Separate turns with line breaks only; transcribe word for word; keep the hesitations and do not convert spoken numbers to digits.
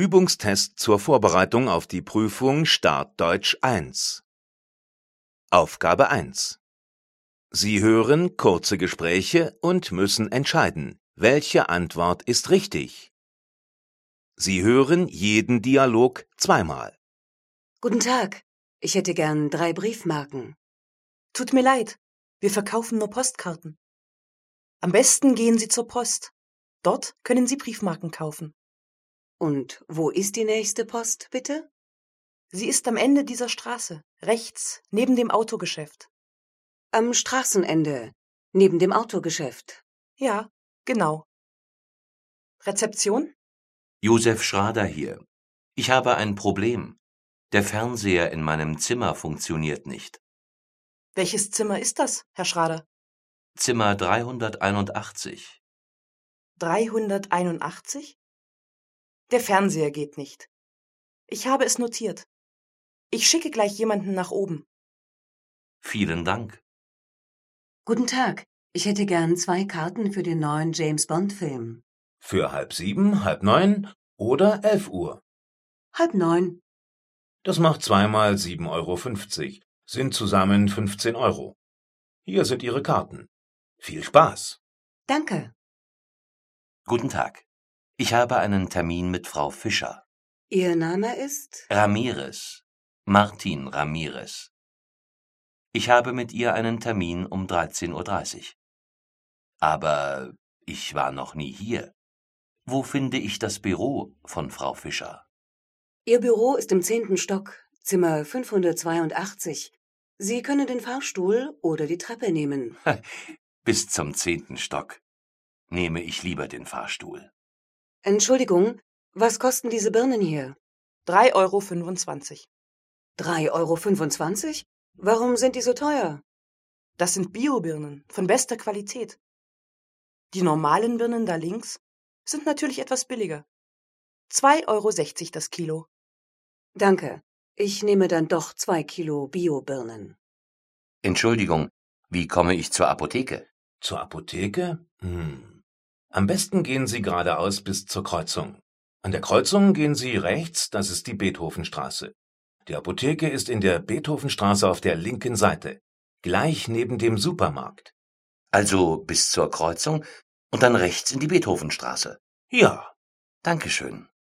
Übungstest zur Vorbereitung auf die Prüfung Startdeutsch eins. Aufgabe eins. Sie hören kurze Gespräche und müssen entscheiden, welche Antwort ist richtig. Sie hören jeden Dialog zweimal.
Guten Tag, ich hätte gern drei Briefmarken.
Tut mir leid, wir verkaufen nur Postkarten. Am besten gehen Sie zur Post. Dort können Sie Briefmarken kaufen.
Und wo ist die nächste Post, bitte?
Sie ist am Ende dieser Straße, rechts, neben dem Autogeschäft.
Am Straßenende, neben dem Autogeschäft.
Ja, genau. Rezeption?
Josef Schrader hier. Ich habe ein Problem. Der Fernseher in meinem Zimmer funktioniert nicht.
Welches Zimmer ist das, Herr Schrader?
Zimmer dreihunderteinundachtzig.
dreihunderteinundachtzig? Der Fernseher geht nicht. Ich habe es notiert. Ich schicke gleich jemanden nach oben.
Vielen Dank.
Guten Tag, ich hätte gern zwei Karten für den neuen James-Bond-Film.
Für halb sieben, halb neun oder elf Uhr.
Halb neun.
Das macht zweimal sieben Euro fünfzig, sind zusammen fünfzehn Euro. Hier sind Ihre Karten. Viel Spaß!
Danke.
Guten Tag. Ich habe einen Termin mit Frau Fischer.
Ihr Name ist?
Ramirez. Martin Ramirez. Ich habe mit ihr einen Termin um dreizehn Uhr dreißig. Aber ich war noch nie hier. Wo finde ich das Büro von Frau Fischer?
Ihr Büro ist im zehnten Stock, Zimmer fünfhundertzweiundachtzig. Sie können den Fahrstuhl oder die Treppe nehmen.
Bis zum zehnten Stock. Nehme ich lieber den Fahrstuhl.
Entschuldigung, was kosten diese Birnen hier?
drei Euro fünfundzwanzig.
drei Euro fünfundzwanzig? Warum sind die so teuer?
Das sind Biobirnen von bester Qualität. Die normalen Birnen da links sind natürlich etwas billiger. zwei Euro sechzig das Kilo.
Danke. Ich nehme dann doch zwei Kilo Biobirnen.
Entschuldigung, wie komme ich zur Apotheke?
Zur Apotheke? Hm. Am besten gehen Sie geradeaus bis zur Kreuzung. An der Kreuzung gehen Sie rechts, das ist die Beethovenstraße. Die Apotheke ist in der Beethovenstraße auf der linken Seite, gleich neben dem Supermarkt.
Also bis zur Kreuzung und dann rechts in die Beethovenstraße.
Ja.
Dankeschön.